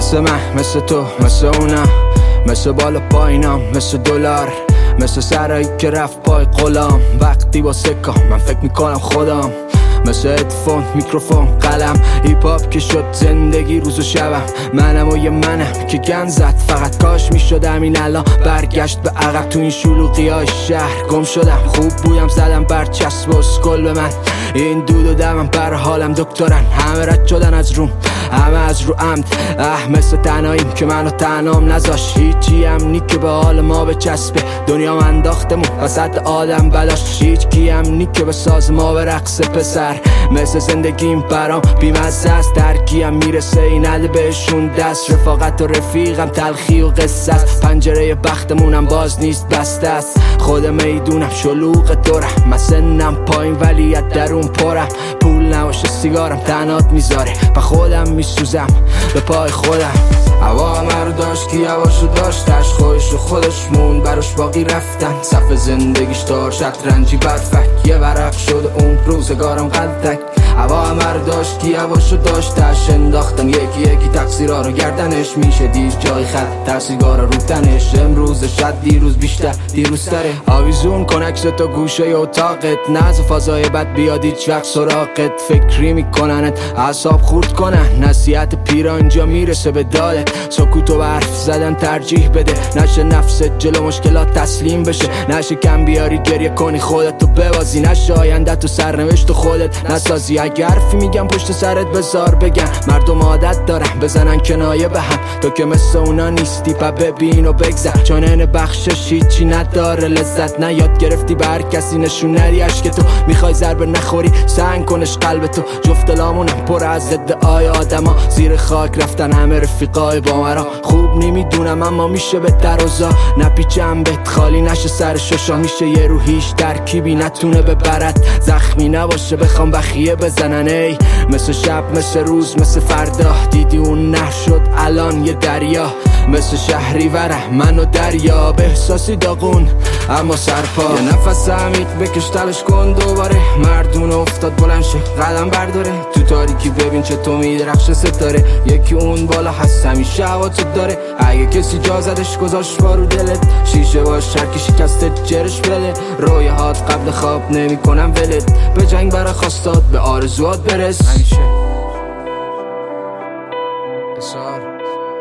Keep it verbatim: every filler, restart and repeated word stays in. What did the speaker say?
مثل من، مثل تو، مثل اونم، مثل بالا پایینم، مثل دلار، مثل سرایی که رفت پای قلام. وقتی با سکا من فکر میکنم خودم، مثل ادفون، میکروفون، قلم. هیپ هاپ که شد زندگی روز و شبم. منم و یه منم که گن زد، فقط کاش میشد همین الان برگشت به عقب. تو این شلوغی های شهر گم شدم، خوب بودم زدم برچسب و اسکل به من. این دود و دمم بر حالم دکترن، همه رد شدن از روم، همه از رو عمد. اه مثل تنهاییم که منو تنهام نذاش، هیچی هم نی که به حال ما بچسبه. دنیا من انداختمون وسط آدم بداش، هیچ کی هم نی که به ساز ما برقص. پسر مثل زندگیم برام بیمزه است، درکی هم میرسه این نده بهشون دست. رفاقت و رفیقم تلخی و قصه است، پنجره بختمونم باز نیست بسته است. خود میدونم شلوغ دورم، من سنم پایین ولی از درون پرم. پول نباشه سیگارم تنات میذاره، با خودم میسوزم به پای خودم. هوا همه رو داشت که هواشو داشتش، خودش و خودش مون براش باقی رفتن. صف زندگیش دار شطرنجی برفک، یه ورق شد اون روزگارم قلتک. هوا همه رو داشت که هواشو داشتش، انداختن یکی یکی تقصیرها رو گردنش. میشه دیر جای خط ترسیگارا رو تنش، امروز شد دیروز بیشتر دیروز تره. آویزون کن عکس تو گوشه اتاقت، ناز فضای بد بیاد هیچ وقت سراغت. فکری میکننت اعصاب خورد کنن، نصیحت پیرا اینجا میرسه به دادت. سکوت و حرف زدن ترجیح بده، نشه نفست جلو مشکلات تسلیم بشه. نشه کم بیاری گریه کنی خودتو ببازی، نشه آینده تو سرنوشت تو خودت نسازی. اگه حرفی میگم پشت سرت بذار بگن، مردم عادت دارن بزنن کنایه به هم. تو که مثل اونا نیستی پا ببین و بگذر، چون این بخشش هیچی نداره لذت. نه یاد گرفتی به هر کسی نشون ندی عشق تو، میخوای ضربه نخوری سنگ کنش قلب تو. جفت لامونم پر از ادعای آدما، زیر خاک رفتن همه رفیقای با مرا. خوب نمیدونم اما میشه به دروزا نپیچم بهت، خالی نشه سر ششا. میشه یه روحیش ترکیبی نتونه ببرد، زخمی نباشه بخوام بخیه بزنن. ای مثل شب مثل روز مثل فردا، دیدی اون نهر شد الان یه دریا. مثل شهری وره من و دریا، به احساسی داغون اما سرپا. یه نفس عمیق بکش تلش کن دوباره، مردون افتاد بلند شه قدم برداره. تو تاریکی ببین چه تو میدرخش ستاره، یکی اون بالا هست همیشه هوا تو داره. اگه کسی جا زدش گذاشت بارو دلت، شیشه باش هرکی شکسته جرش بده. رویهات قبل خواب نمی کنم ولت، به جنگ برا خواستاد به آرزوات برس. همیشه اصار